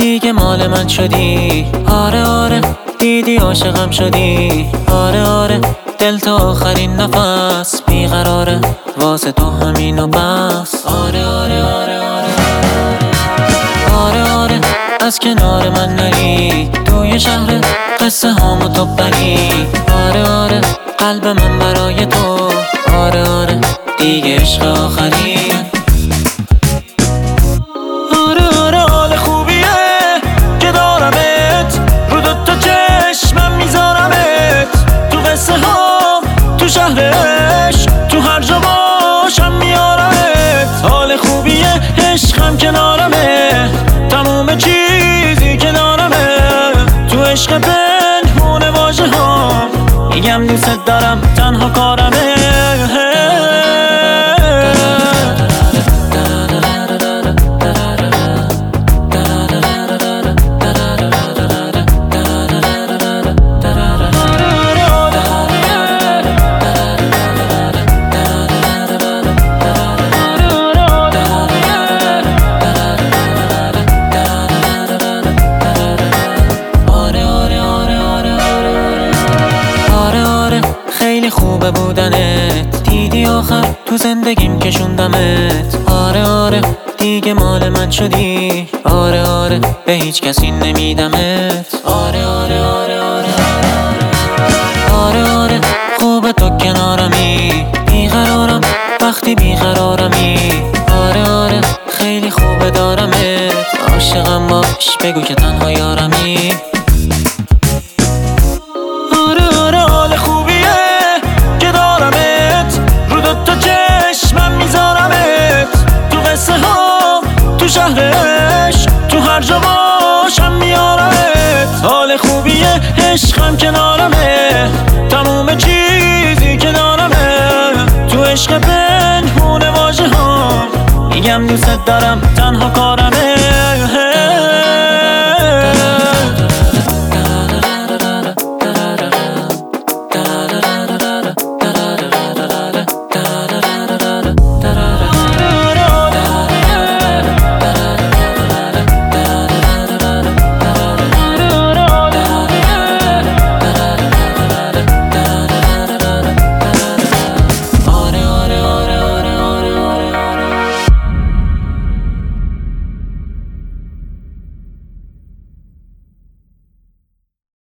دیگه مال من شدی. آره آره دیدی عاشقم شدی. آره آره دل تا آخرین نفس بیقراره، واسه تو همین و بس. آره آره آره آره آره آره از کنار من نری، توی شهر قصه هامو تو بری. آره آره قلب من برای تو. آره آره دیگه عشق آخری. آره آره حال خوبیه که دارمت، رو دوتا چشمم میذارمت، تو قصه ها تو شهرش تو هر جا باشم میارمت. حال خوبیه عشقم کنارمه، تموم چیزی که دارمه، تو عشق پنهون واژه ها میگم دوست دارم تنها کارمه. خیلی خوبه بودنت، دیدی آخر تو زندگیم کشوندمت. آره آره دیگه مال من شدی. آره آره به هیچ کسی نمیدمت. آره آره آره آره آره آره خوبه تو کنارمی، بیقرارم وقتی بیقرارمی. آره آره خیلی خوبه دارمت، عاشقم باش بگو که تنها یارمی. تو شهرش تو هر جا باشم میارمت. حال خوبیه عشقم کنارمه، تموم چیزی که دارمه، تو عشق پنهون واژه ها میگم دوست دارم تنها کارم.